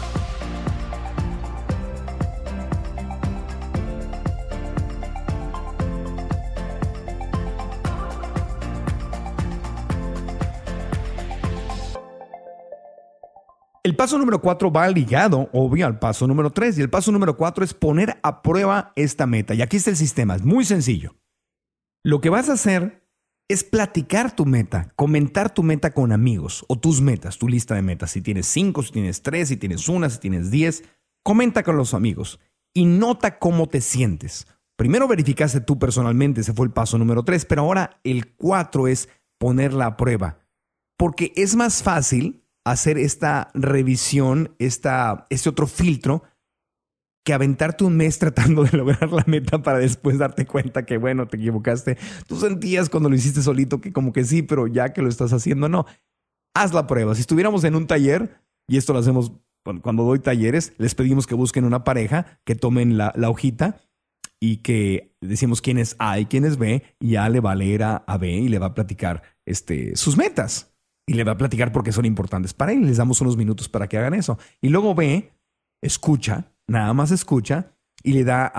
El paso número 4 va ligado, obvio, al paso número 3. Y el paso número 4 es poner a prueba esta meta. Y aquí está el sistema, es muy sencillo. Lo que vas a hacer es platicar tu meta, comentar tu meta con amigos o tus metas, tu lista de metas. Si tienes 5, si tienes 3, si tienes 1, si tienes 10, comenta con los amigos y nota cómo te sientes. Primero verificaste tú personalmente, ese fue el paso número 3, pero ahora el 4 es ponerla a prueba. Porque es más fácil hacer esta revisión, este otro filtro, que aventarte un mes tratando de lograr la meta para después darte cuenta que, bueno, te equivocaste. Tú sentías cuando lo hiciste solito que como que sí, pero ya que lo estás haciendo, no. Haz la prueba. Si estuviéramos en un taller, y esto lo hacemos cuando doy talleres, les pedimos que busquen una pareja, que tomen la hojita y que decimos quién es A y quién es B, y A le va a leer a B y le va a platicar sus metas. Y le va a platicar por qué son importantes para él. Les damos unos minutos para que hagan eso. Y luego B escucha, nada más escucha y le da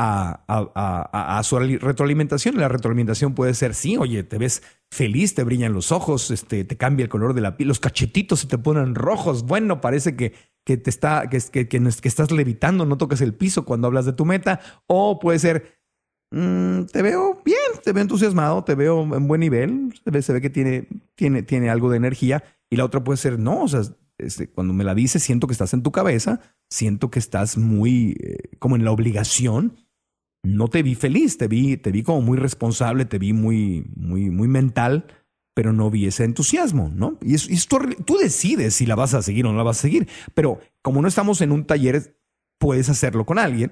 a su retroalimentación. La retroalimentación puede ser, sí, oye, te ves feliz, te brillan los ojos, te cambia el color de la piel, los cachetitos se te ponen rojos. Bueno, parece que estás levitando, no tocas el piso cuando hablas de tu meta. O puede ser, te veo bien, te veo entusiasmado, te veo en buen nivel, se ve que tiene algo de energía. Y la otra puede ser, no, o sea, cuando me la dices, siento que estás en tu cabeza, siento que estás muy como en la obligación. No te vi feliz, te vi como muy responsable, te vi muy mental, pero no vi ese entusiasmo, ¿no? Y tú decides si la vas a seguir o no la vas a seguir. Pero como no estamos en un taller, puedes hacerlo con alguien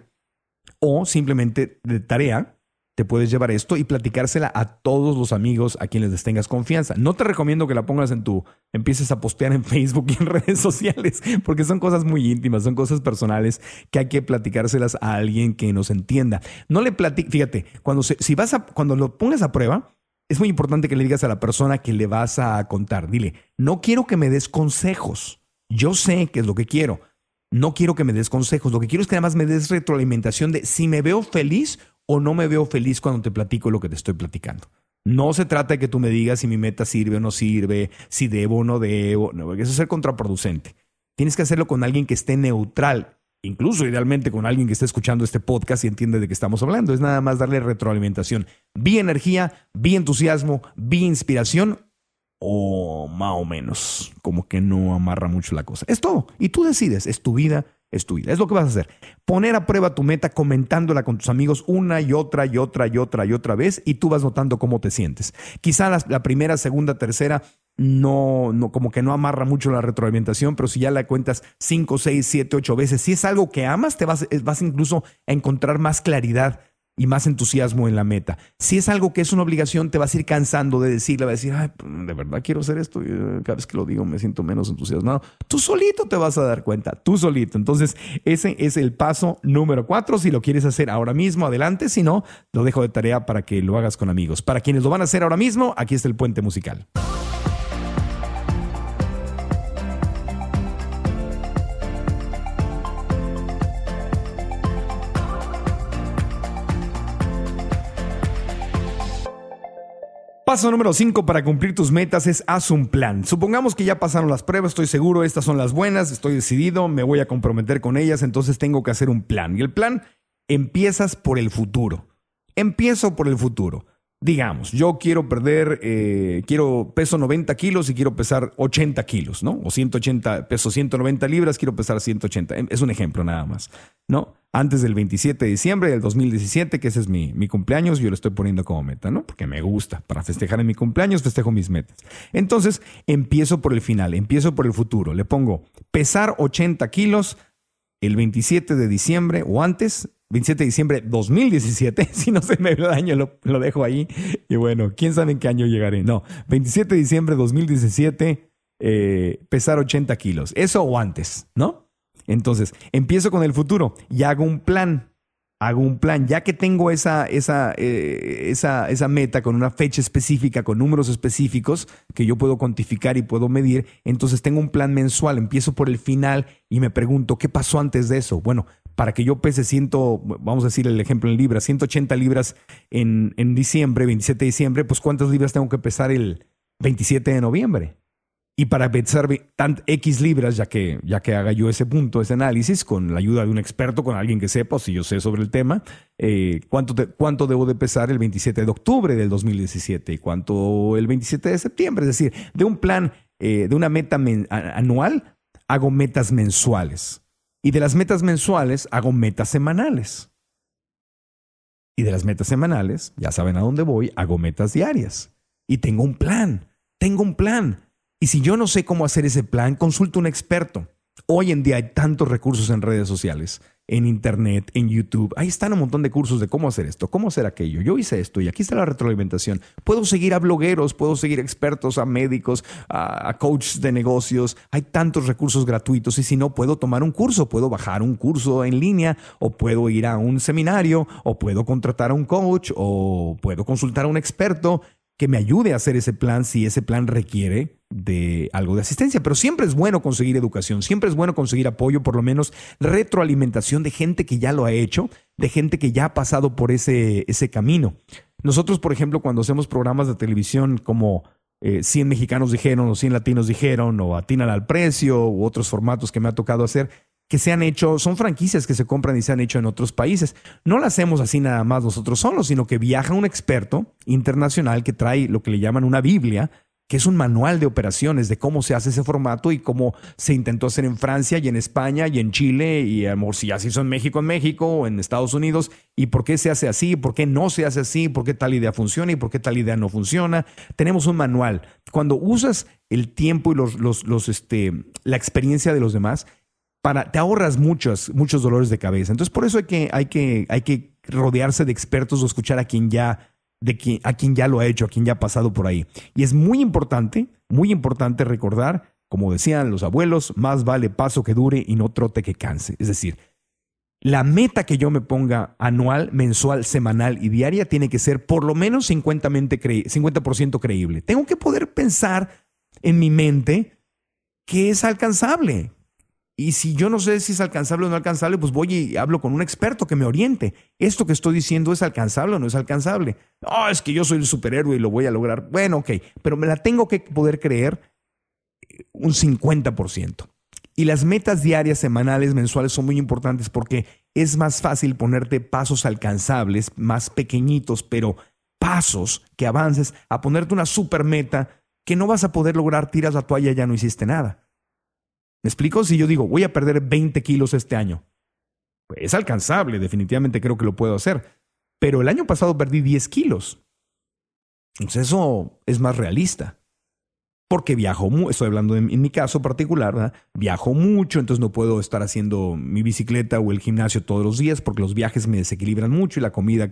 o simplemente de tarea. Te puedes llevar esto y platicársela a todos los amigos a quienes les tengas confianza. No te recomiendo que la pongas empieces a postear en Facebook y en redes sociales, porque son cosas muy íntimas, son cosas personales que hay que platicárselas a alguien que nos entienda. No le fíjate, cuando lo pongas a prueba, es muy importante que le digas a la persona que le vas a contar. Dile, no quiero que me des consejos. Yo sé qué es lo que quiero. No quiero que me des consejos. Lo que quiero es que además me des retroalimentación de si me veo feliz o no me veo feliz cuando te platico lo que te estoy platicando. No se trata de que tú me digas si mi meta sirve o no sirve, si debo o no debo. No, porque eso es ser contraproducente. Tienes que hacerlo con alguien que esté neutral, incluso idealmente con alguien que esté escuchando este podcast y entiende de qué estamos hablando. Es nada más darle retroalimentación. Vi energía, vi entusiasmo, vi inspiración, o más o menos, como que no amarra mucho la cosa. Es todo. Y tú decides, es tu vida. Es tu vida. Es lo que vas a hacer. Poner a prueba tu meta comentándola con tus amigos una y otra vez, y tú vas notando cómo te sientes. Quizá la primera, segunda, tercera no como que no amarra mucho la retroalimentación, pero si ya la cuentas 5, 6, 7, 8 veces, si es algo que amas, vas incluso a encontrar más claridad y más entusiasmo en la meta. Si es algo que es una obligación, te vas a ir cansando de decirle, vas a decir, ay, de verdad quiero hacer esto. Y cada vez que lo digo me siento menos entusiasmado. Tú solito te vas a dar cuenta, tú solito. Entonces, ese es el paso número 4. Si lo quieres hacer ahora mismo, adelante. Si no, lo dejo de tarea para que lo hagas con amigos. Para quienes lo van a hacer ahora mismo, aquí está el puente musical. Paso número 5 para cumplir tus metas es haz un plan. Supongamos que ya pasaron las pruebas, estoy seguro, estas son las buenas, estoy decidido, me voy a comprometer con ellas, entonces tengo que hacer un plan. Y el plan, empiezas por el futuro. Empiezo por el futuro. Digamos, yo quiero peso 90 kilos y quiero pesar 80 kilos, ¿no? O 180, peso 190 libras, quiero pesar 180. Es un ejemplo nada más, ¿no? Antes del 27 de diciembre del 2017, que ese es mi cumpleaños, yo lo estoy poniendo como meta, ¿no? Porque me gusta. Para festejar en mi cumpleaños, festejo mis metas. Entonces, empiezo por el final, empiezo por el futuro. Le pongo pesar 80 kilos el 27 de diciembre o antes, 27 de diciembre 2017, si no se me ve el año, lo dejo ahí. Y bueno, quién sabe en qué año llegaré. No, 27 de diciembre 2017, pesar 80 kilos. Eso o antes, ¿no? Entonces, empiezo con el futuro y hago un plan. Ya que tengo esa meta con una fecha específica, con números específicos que yo puedo cuantificar y puedo medir, entonces tengo un plan mensual. Empiezo por el final y me pregunto, ¿qué pasó antes de eso? Bueno, para que yo pese vamos a decir el ejemplo en libras, 180 libras en diciembre, 27 de diciembre, pues ¿cuántas libras tengo que pesar el 27 de noviembre? Y para pesar X libras, ya que haga yo ese análisis, con la ayuda de un experto, con alguien que sepa, o si yo sé sobre el tema, ¿cuánto debo de pesar el 27 de octubre del 2017 y cuánto el 27 de septiembre? Es decir, de un plan, de una meta anual, hago metas mensuales. Y de las metas mensuales, hago metas semanales. Y de las metas semanales, ya saben a dónde voy, hago metas diarias. Y tengo un plan. Y si yo no sé cómo hacer ese plan, consulta a un experto. Hoy en día hay tantos recursos en redes sociales, en internet, en YouTube. Ahí están un montón de cursos de cómo hacer esto, cómo hacer aquello. Yo hice esto y aquí está la retroalimentación. Puedo seguir a blogueros, puedo seguir a expertos, a médicos, a coaches de negocios. Hay tantos recursos gratuitos y si no, puedo tomar un curso, puedo bajar un curso en línea o puedo ir a un seminario o puedo contratar a un coach o puedo consultar a un experto que me ayude a hacer ese plan si ese plan requiere de algo de asistencia. Pero siempre es bueno conseguir educación, siempre es bueno conseguir apoyo, por lo menos retroalimentación de gente que ya lo ha hecho, de gente que ya ha pasado por ese camino. Nosotros, por ejemplo, cuando hacemos programas de televisión como 100 mexicanos dijeron o 100 latinos dijeron o Atínale al precio u otros formatos que me ha tocado hacer, que se han hecho, son franquicias que se compran y se han hecho en otros países. No lo hacemos así nada más nosotros solos, sino que viaja un experto internacional que trae lo que le llaman una Biblia, que es un manual de operaciones de cómo se hace ese formato y cómo se intentó hacer en Francia y en España y en Chile y si ya se hizo en México o en Estados Unidos y por qué se hace así, por qué no se hace así, por qué tal idea funciona y por qué tal idea no funciona. Tenemos un manual. Cuando usas el tiempo y la experiencia de los demás, te ahorras muchos dolores de cabeza. Entonces, por eso hay que rodearse de expertos o escuchar a quien ya lo ha hecho, a quien ya ha pasado por ahí. Y es muy importante recordar, como decían los abuelos, más vale paso que dure y no trote que canse. Es decir, la meta que yo me ponga anual, mensual, semanal y diaria tiene que ser por lo menos 50% creíble. Tengo que poder pensar en mi mente que es alcanzable. Y si yo no sé si es alcanzable o no alcanzable, pues voy y hablo con un experto que me oriente. ¿Esto que estoy diciendo es alcanzable o no es alcanzable? No, es que yo soy el superhéroe y lo voy a lograr. Bueno, ok, pero me la tengo que poder creer un 50%. Y las metas diarias, semanales, mensuales son muy importantes porque es más fácil ponerte pasos alcanzables, más pequeñitos, pero pasos que avances, a ponerte una super meta que no vas a poder lograr, tiras la toalla y ya no hiciste nada. ¿Me explico? Si yo digo, voy a perder 20 kilos este año, pues es alcanzable, definitivamente creo que lo puedo hacer. Pero el año pasado perdí 10 kilos. Entonces eso es más realista. Porque viajo mucho, estoy hablando en mi caso particular, ¿verdad? Viajo mucho, entonces no puedo estar haciendo mi bicicleta o el gimnasio todos los días porque los viajes me desequilibran mucho y la comida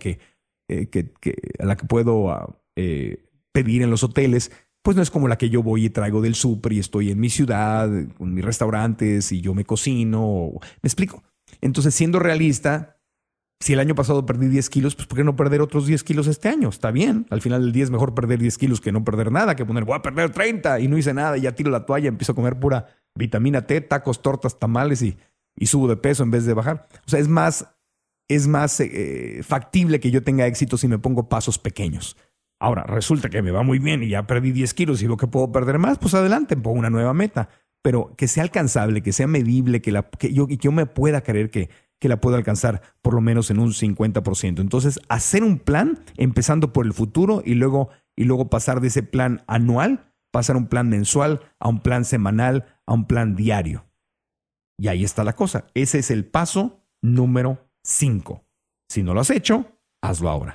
a la que puedo pedir en los hoteles pues no es como la que yo voy y traigo del súper y estoy en mi ciudad, con mis restaurantes y yo me cocino. ¿Me explico? Entonces, siendo realista, si el año pasado perdí 10 kilos, pues ¿por qué no perder otros 10 kilos este año? Está bien. Al final del día es mejor perder 10 kilos que no perder nada, que poner, voy a perder 30 y no hice nada y ya tiro la toalla, empiezo a comer pura vitamina T, tacos, tortas, tamales y subo de peso en vez de bajar. O sea, es más factible que yo tenga éxito si me pongo pasos pequeños. Ahora, resulta que me va muy bien y ya perdí 10 kilos y veo que puedo perder más, pues adelante, pongo una nueva meta. Pero que sea alcanzable, que sea medible, que yo me pueda creer que la puedo alcanzar por lo menos en un 50%. Entonces, hacer un plan empezando por el futuro y luego pasar de ese plan anual, pasar a un plan mensual, a un plan semanal, a un plan diario. Y ahí está la cosa. Ese es el paso número 5. Si no lo has hecho, hazlo ahora.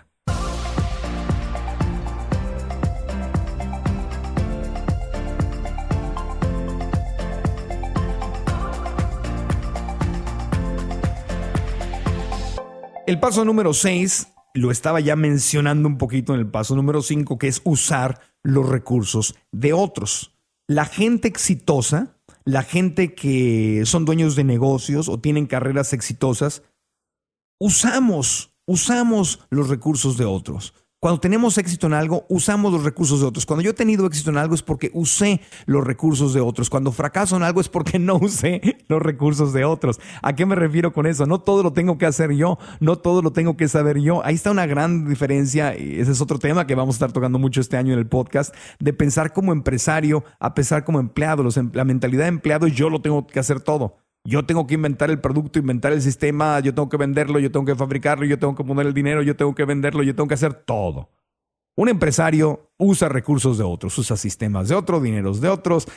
El paso número 6 lo estaba ya mencionando un poquito en el paso número 5, que es usar los recursos de otros. La gente exitosa, la gente que son dueños de negocios o tienen carreras exitosas, usamos los recursos de otros. Cuando tenemos éxito en algo, usamos los recursos de otros. Cuando yo he tenido éxito en algo es porque usé los recursos de otros. Cuando fracaso en algo es porque no usé los recursos de otros. ¿A qué me refiero con eso? No todo lo tengo que hacer yo, no todo lo tengo que saber yo. Ahí está una gran diferencia, y ese es otro tema que vamos a estar tocando mucho este año en el podcast, de pensar como empresario a pensar como empleado. La mentalidad de empleado es yo lo tengo que hacer todo. Yo tengo que inventar el producto, inventar el sistema, yo tengo que venderlo, yo tengo que fabricarlo, yo tengo que poner el dinero, yo tengo que venderlo, yo tengo que hacer todo. Un empresario usa recursos de otros, usa sistemas de otros, dineros de otros,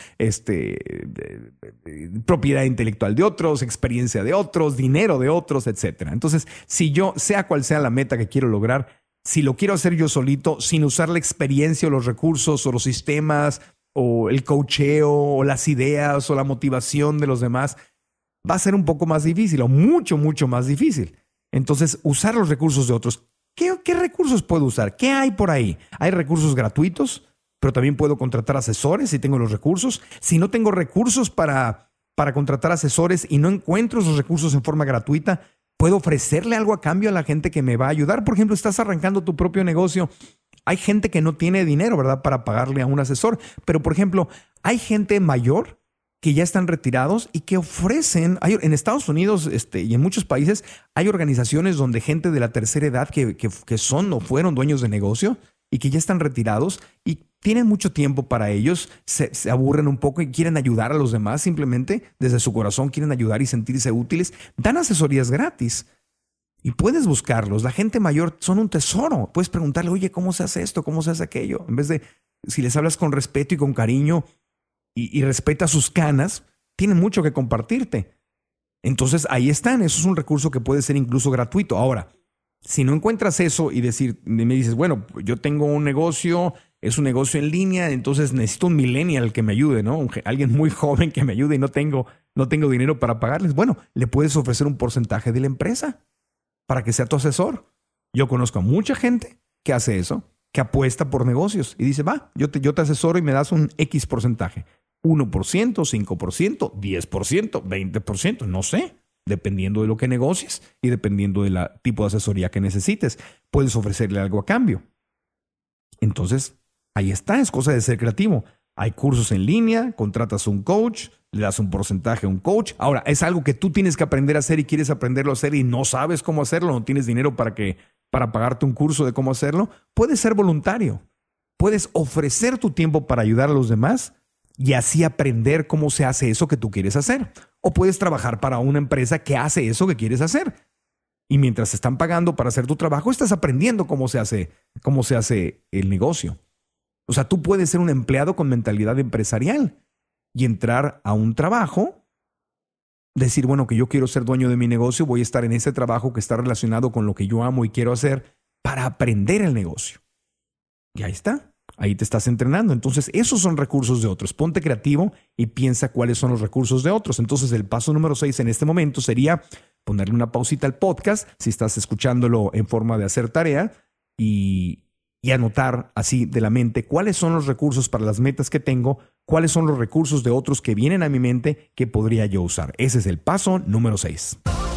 propiedad intelectual de otros, experiencia de otros, dinero de otros, etc. Entonces, si yo, sea cual sea la meta que quiero lograr, si lo quiero hacer yo solito, sin usar la experiencia o los recursos o los sistemas o el coacheo o las ideas o la motivación de los demás, va a ser un poco más difícil o mucho, mucho más difícil. Entonces, usar los recursos de otros. ¿Qué recursos puedo usar? ¿Qué hay por ahí? Hay recursos gratuitos, pero también puedo contratar asesores si tengo los recursos. Si no tengo recursos para contratar asesores y no encuentro esos recursos en forma gratuita, puedo ofrecerle algo a cambio a la gente que me va a ayudar. Por ejemplo, estás arrancando tu propio negocio. Hay gente que no tiene dinero, ¿verdad?, para pagarle a un asesor. Pero, por ejemplo, hay gente mayor que ya están retirados y que ofrecen, en Estados Unidos y en muchos países, hay organizaciones donde gente de la tercera edad que son o fueron dueños de negocio y que ya están retirados y tienen mucho tiempo para ellos, se aburren un poco y quieren ayudar a los demás, simplemente desde su corazón quieren ayudar y sentirse útiles. Dan asesorías gratis y puedes buscarlos. La gente mayor son un tesoro. Puedes preguntarle, oye, ¿cómo se hace esto? ¿Cómo se hace aquello? En vez de, si les hablas con respeto y con cariño y respeta sus canas, tienen mucho que compartirte. Entonces ahí están. Eso es un recurso que puede ser incluso gratuito. Ahora, si no encuentras eso y me dices, bueno, yo tengo un negocio, es un negocio en línea, entonces necesito un millennial que me ayude, ¿no? Alguien muy joven que me ayude y no tengo dinero para pagarles. Bueno, le puedes ofrecer un porcentaje de la empresa para que sea tu asesor. Yo conozco a mucha gente que hace eso, que apuesta por negocios y dice, va, yo te asesoro y me das un X porcentaje. 1%, 5%, 10%, 20%, no sé. Dependiendo de lo que negocies y dependiendo del tipo de asesoría que necesites, puedes ofrecerle algo a cambio. Entonces, ahí está, es cosa de ser creativo. Hay cursos en línea, contratas un coach, le das un porcentaje a un coach. Ahora, es algo que tú tienes que aprender a hacer y quieres aprenderlo a hacer y no sabes cómo hacerlo, no tienes dinero para pagarte un curso de cómo hacerlo. Puedes ser voluntario. Puedes ofrecer tu tiempo para ayudar a los demás y así aprender cómo se hace eso que tú quieres hacer. O puedes trabajar para una empresa que hace eso que quieres hacer. Y mientras te están pagando para hacer tu trabajo, estás aprendiendo cómo se hace el negocio. O sea, tú puedes ser un empleado con mentalidad empresarial y entrar a un trabajo, decir, bueno, que yo quiero ser dueño de mi negocio, voy a estar en ese trabajo que está relacionado con lo que yo amo y quiero hacer para aprender el negocio. Y ahí está. Ahí te estás entrenando. Entonces, esos son recursos de otros. Ponte creativo y piensa cuáles son los recursos de otros. Entonces, el paso número 6 en este momento sería ponerle una pausita al podcast, si estás escuchándolo en forma de hacer tarea, y anotar así de la mente cuáles son los recursos para las metas que tengo, cuáles son los recursos de otros que vienen a mi mente que podría yo usar. Ese es el paso número 6.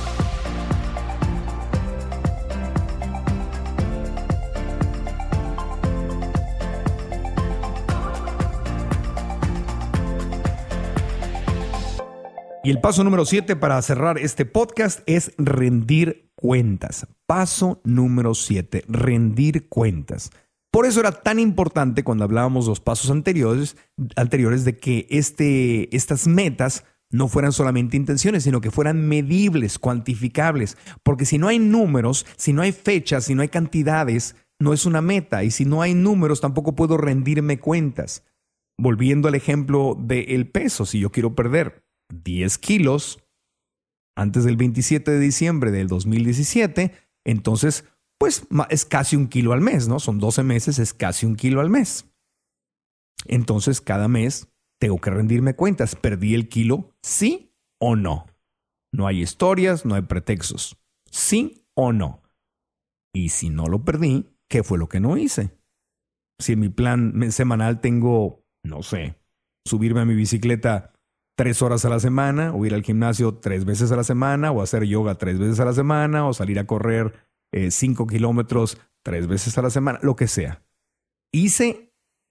Y el paso número 7 para cerrar este podcast es rendir cuentas. Paso número 7, rendir cuentas. Por eso era tan importante cuando hablábamos los pasos anteriores de que estas metas no fueran solamente intenciones, sino que fueran medibles, cuantificables. Porque si no hay números, si no hay fechas, si no hay cantidades, no es una meta. Y si no hay números, tampoco puedo rendirme cuentas. Volviendo al ejemplo del peso, si yo quiero perder 10 kilos antes del 27 de diciembre del 2017, entonces pues es casi 1 kilo al mes, ¿no? Son 12 meses, es casi 1 kilo al mes. Entonces cada mes tengo que rendirme cuentas. ¿Perdí el kilo? ¿Sí o no? No hay historias, no hay pretextos. ¿Sí o no? Y si no lo perdí, ¿qué fue lo que no hice? Si en mi plan semanal tengo, no sé, subirme a mi bicicleta 3 horas a la semana, o ir al gimnasio 3 veces a la semana, o hacer yoga 3 veces a la semana, o salir a correr 5 kilómetros 3 veces a la semana, lo que sea. Hice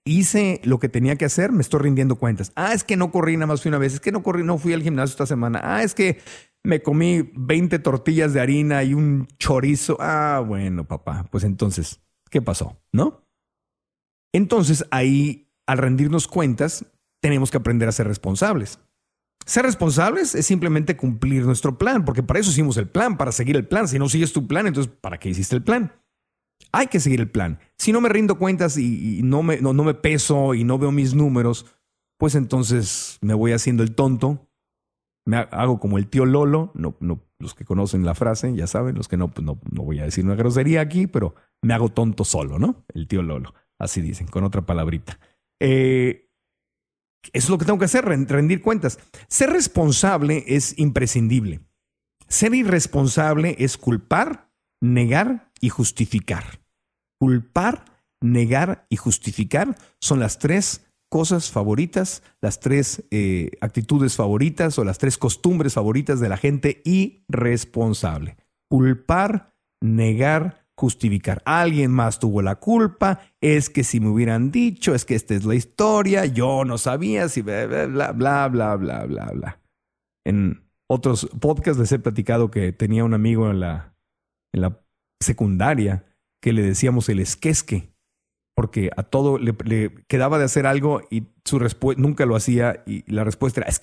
lo que tenía que hacer, me estoy rindiendo cuentas. Es que no corrí, nada más fui una vez. Es que no fui al gimnasio esta semana. Es que me comí 20 tortillas de harina y un chorizo. Bueno, papá, pues entonces, ¿qué pasó? ¿No? Entonces ahí, al rendirnos cuentas, tenemos que aprender a ser responsables. Ser responsables es simplemente cumplir nuestro plan, porque para eso hicimos el plan, para seguir el plan. Si no sigues tu plan, entonces ¿para qué hiciste el plan? Hay que seguir el plan. Si no me rindo cuentas y no me peso y no veo mis números, pues entonces me voy haciendo el tonto. Me hago como el tío Lolo. No, los que conocen la frase, ya saben. Los que no, pues no voy a decir una grosería aquí, pero me hago tonto solo, ¿no? El tío Lolo. Así dicen, con otra palabrita. Eso es lo que tengo que hacer, rendir cuentas. Ser responsable es imprescindible. Ser irresponsable es culpar, negar y justificar. Culpar, negar y justificar son las 3 cosas favoritas, las 3 actitudes favoritas o las 3 costumbres favoritas de la gente irresponsable. Culpar, negar, justificar. Alguien más tuvo la culpa, es que si me hubieran dicho, es que esta es la historia, yo no sabía, si bla, bla, bla, bla, bla, bla, bla. En otros podcasts les he platicado que tenía un amigo en la secundaria que le decíamos el esquesque, porque a todo le quedaba de hacer algo y su respuesta nunca lo hacía y la respuesta era es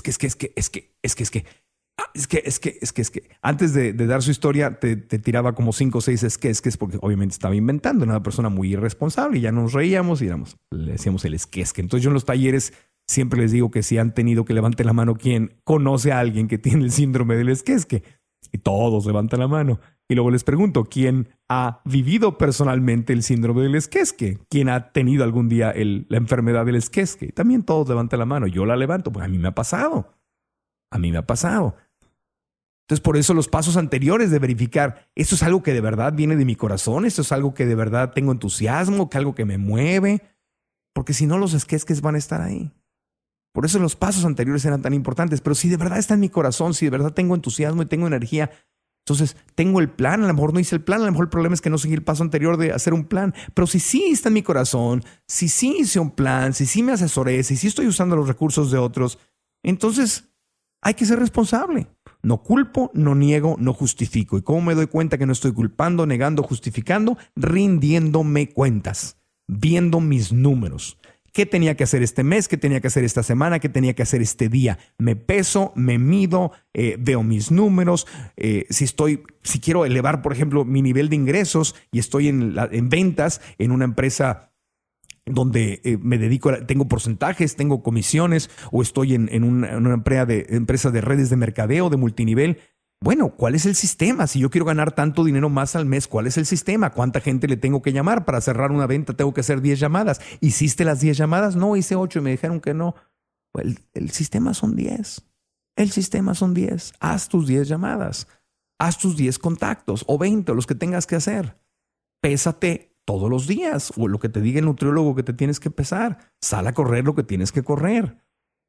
que. Antes de dar su historia te tiraba como 5 o 6 esquesques porque obviamente estaba inventando. Era una persona muy irresponsable y ya nos reíamos y le decíamos el esquesque. Entonces yo en los talleres siempre les digo que si han tenido que levante la mano quien conoce a alguien que tiene el síndrome del esquesque. Y todos levantan la mano. Y luego les pregunto, ¿quién ha vivido personalmente el síndrome del esquesque? ¿Quién ha tenido algún día la enfermedad del esquesque? Y también todos levantan la mano. Yo la levanto, pues a mí me ha pasado. Entonces, por eso los pasos anteriores de verificar, ¿esto es algo que de verdad viene de mi corazón? ¿Esto es algo que de verdad tengo entusiasmo? ¿Que algo que me mueve? Porque si no, los esquesques van a estar ahí. Por eso los pasos anteriores eran tan importantes. Pero si de verdad está en mi corazón, si de verdad tengo entusiasmo y tengo energía, entonces tengo el plan. A lo mejor no hice el plan, a lo mejor el problema es que no seguí el paso anterior de hacer un plan. Pero si sí está en mi corazón, si sí hice un plan, si sí me asesoré, si sí estoy usando los recursos de otros, entonces hay que ser responsable. No culpo, no niego, no justifico. ¿Y cómo me doy cuenta que no estoy culpando, negando, justificando? Rindiéndome cuentas, viendo mis números. ¿Qué tenía que hacer este mes? ¿Qué tenía que hacer esta semana? ¿Qué tenía que hacer este día? Me peso, me mido, veo mis números. Si quiero elevar, por ejemplo, mi nivel de ingresos y estoy en ventas en una empresa donde me dedico, tengo porcentajes, tengo comisiones, o estoy en una empresa de redes de mercadeo, de multinivel. Bueno, ¿cuál es el sistema? Si yo quiero ganar tanto dinero más al mes, ¿cuál es el sistema? ¿Cuánta gente le tengo que llamar? Para cerrar una venta tengo que hacer 10 llamadas. ¿Hiciste las 10 llamadas? No, hice 8 y me dijeron que no. El sistema son 10. El sistema son 10. Haz tus 10 llamadas. Haz tus 10 contactos o 20, los que tengas que hacer. Pésate todos los días, o lo que te diga el nutriólogo que te tienes que pesar. Sal a correr lo que tienes que correr.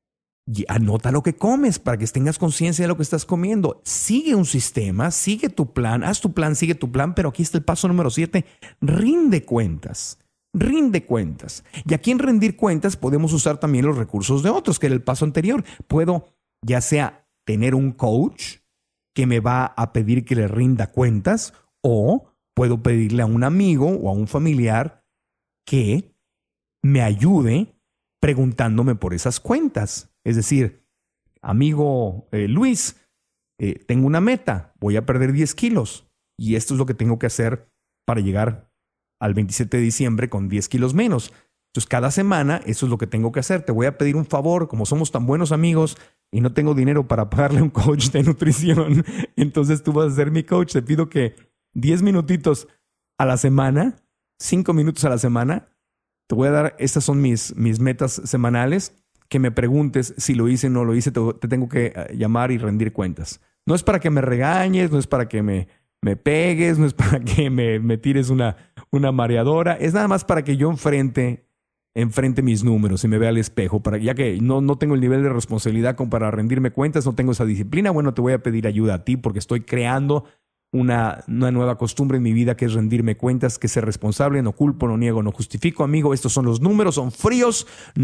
Y anota lo que comes para que tengas conciencia de lo que estás comiendo. Sigue un sistema, sigue tu plan, haz tu plan, sigue tu plan, pero aquí está el paso número 7. Rinde cuentas. Rinde cuentas. Y aquí en rendir cuentas podemos usar también los recursos de otros, que era el paso anterior. Puedo ya sea tener un coach que me va a pedir que le rinda cuentas, o puedo pedirle a un amigo o a un familiar que me ayude preguntándome por esas cuentas. Es decir, amigo Luis, tengo una meta, voy a perder 10 kilos y esto es lo que tengo que hacer para llegar al 27 de diciembre con 10 kilos menos. Entonces, cada semana eso es lo que tengo que hacer. Te voy a pedir un favor, como somos tan buenos amigos y no tengo dinero para pagarle a un coach de nutrición, entonces tú vas a ser mi coach. Te pido que 10 minutitos a la semana, 5 minutos a la semana, te voy a dar, estas son mis metas semanales, que me preguntes si lo hice o no lo hice. Te tengo que llamar y rendir cuentas. No es para que me regañes, no es para que me pegues, no es para que me tires una mareadora. Es nada más para que yo enfrente mis números y me vea al espejo. Ya que no tengo el nivel de responsabilidad como para rendirme cuentas, no tengo esa disciplina. Bueno, te voy a pedir ayuda a ti porque estoy creando una nueva costumbre en mi vida, que es rendirme cuentas, que es ser responsable. No culpo, no niego, no justifico. Amigo, estos son los números, son fríos.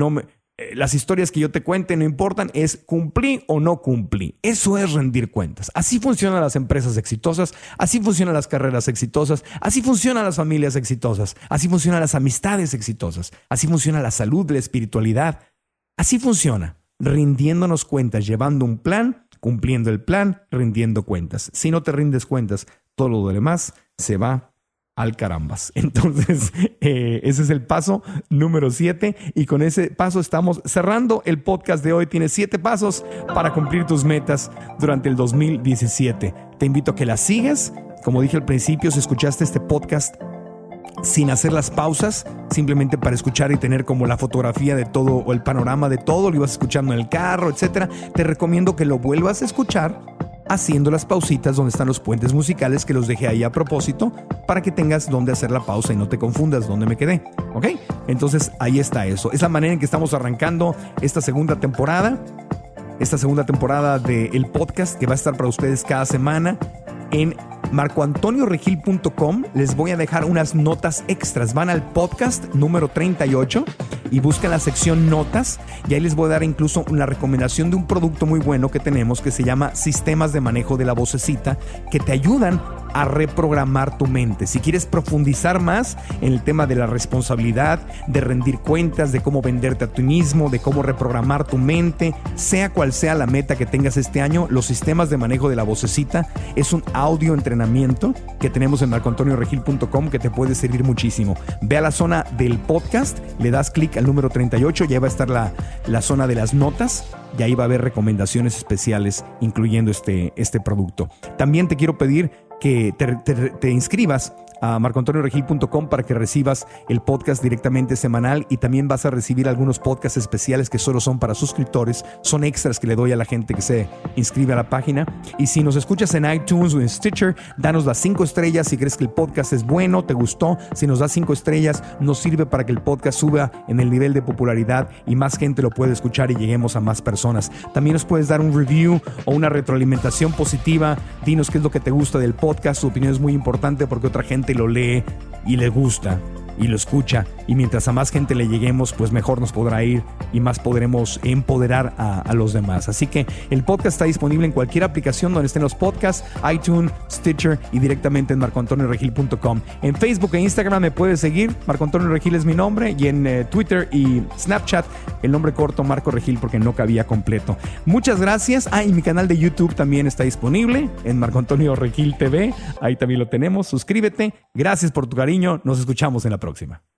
Las historias que yo te cuente no importan, es cumplí o no cumplí. Eso es rendir cuentas. Así funcionan las empresas exitosas, así funcionan las carreras exitosas, así funcionan las familias exitosas, así funcionan las amistades exitosas, así funciona la salud, la espiritualidad. Así funciona, rindiéndonos cuentas, llevando un plan, cumpliendo el plan, rindiendo cuentas. Si no te rindes cuentas, todo lo demás se va al carambas. Entonces, ese es el paso número 7 y con ese paso estamos cerrando el podcast de hoy. Tienes 7 pasos para cumplir tus metas durante el 2017. Te invito a que las sigas. Como dije al principio, si escuchaste este podcast sin hacer las pausas, simplemente para escuchar y tener como la fotografía de todo o el panorama de todo, lo ibas escuchando en el carro, etcétera. Te recomiendo que lo vuelvas a escuchar haciendo las pausitas donde están los puentes musicales, que los dejé ahí a propósito para que tengas donde hacer la pausa y no te confundas dónde me quedé, ¿ok? Entonces ahí está eso. Es la manera en que estamos arrancando esta segunda temporada del podcast, que va a estar para ustedes cada semana. En marcoantonioregil.com les voy a dejar unas notas extras. Van al podcast número 38 y buscan la sección notas, y ahí les voy a dar incluso una recomendación de un producto muy bueno que tenemos que se llama Sistemas de Manejo de la Vocecita, que te ayudan a reprogramar tu mente. Si quieres profundizar más en el tema de la responsabilidad, de rendir cuentas, de cómo venderte a ti mismo, de cómo reprogramar tu mente, sea cual sea la meta que tengas este año, los sistemas de manejo de la vocecita es un audio entrenamiento que tenemos en marcoantonioregil.com que te puede servir muchísimo. Ve a la zona del podcast, le das clic al número 38, ya va a estar la zona de las notas, y ahí va a haber recomendaciones especiales incluyendo este producto. También te quiero pedir que te inscribas a marcoantonioregil.com para que recibas el podcast directamente semanal, y también vas a recibir algunos podcasts especiales que solo son para suscriptores, son extras que le doy a la gente que se inscribe a la página. Y si nos escuchas en iTunes o en Stitcher, danos las 5 estrellas si crees que el podcast es bueno, te gustó. Si nos das 5 estrellas, nos sirve para que el podcast suba en el nivel de popularidad y más gente lo puede escuchar y lleguemos a más personas. También nos puedes dar un review o una retroalimentación positiva. Dinos qué es lo que te gusta del podcast. Tu opinión es muy importante porque otra gente lo lee y le gusta y lo escucha, y mientras a más gente le lleguemos, pues mejor nos podrá ir y más podremos empoderar a los demás. Así que el podcast está disponible en cualquier aplicación donde estén los podcasts, iTunes, Stitcher y directamente en marcoantonioregil.com. En Facebook e Instagram me puedes seguir, Marco Antonio Regil es mi nombre, y en Twitter y Snapchat el nombre corto Marco Regil porque no cabía completo. Muchas gracias. Y mi canal de YouTube también está disponible en Marco Antonio Regil TV, ahí también lo tenemos. Suscríbete. Gracias por tu cariño, nos escuchamos en la próxima.